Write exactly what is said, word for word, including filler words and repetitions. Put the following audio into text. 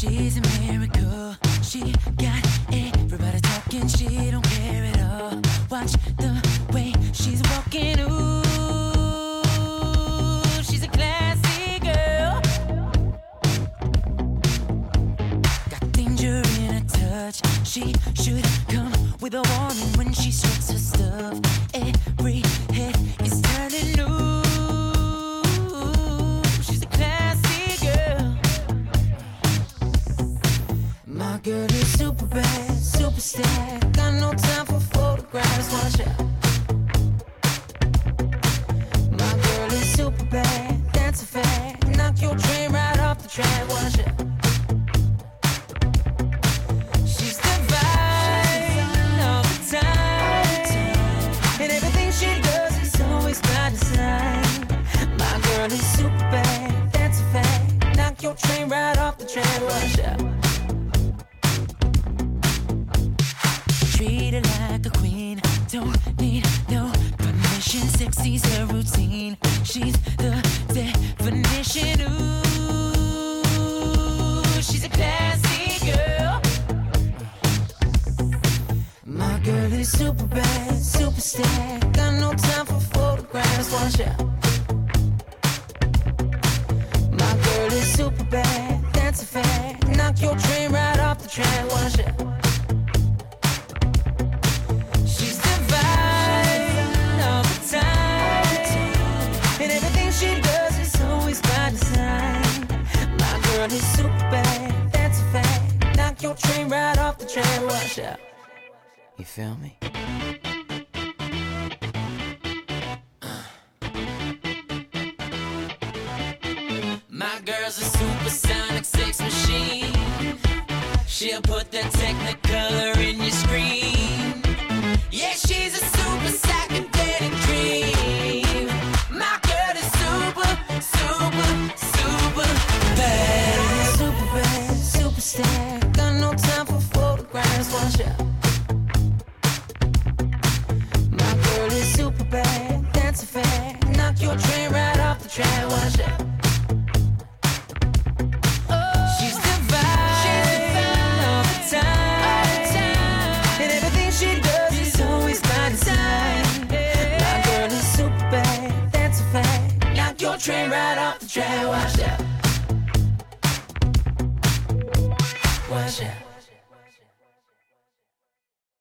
She's a miracle. She got everybody talking. She don't care at all. Watch the way she's walking. Ooh, she's a classy girl. Got danger in her touch. She should come with a warning when she strikes her stuff. Every head is turning. Ooh, she's a classy girl. My girl is super bad, super stack. Got no time for photographs. Watch out. My girl is super bad, that's a fact. Knock your train right off the track. Watch out. She's divine all the time, and everything she does is always by design. My girl is super bad, that's a fact. Knock your train right off the track. Watch out. Treat her like a queen, don't need no permission. Sexy's her routine, she's the definition. Ooh, she's a classy girl. My girl is super bad, super stack. Got no time for photographs. Watch out. My girl is super bad, that's a fact. Knock your train right off the track. Watch out. She's divine all the time, and everything she does is always by design. My girl is super bad, that's a fact. Knock your train right off the track. Watch out. You feel me? My girl's a supersonic sex machine. She'll put that technicolor in your screen. Yeah, she's a super psychedelic dream. My girl is super, super, super bad. Super bad, super stack. Got no time for photographs. Watch out. My girl is super bad, that's a fact. Knock your train right off the track. Watch out. She's divine all the time, and everything she does is always by design. My girl is super bad, that's a fact. Knock your train right off the track. Watch out. Watch out.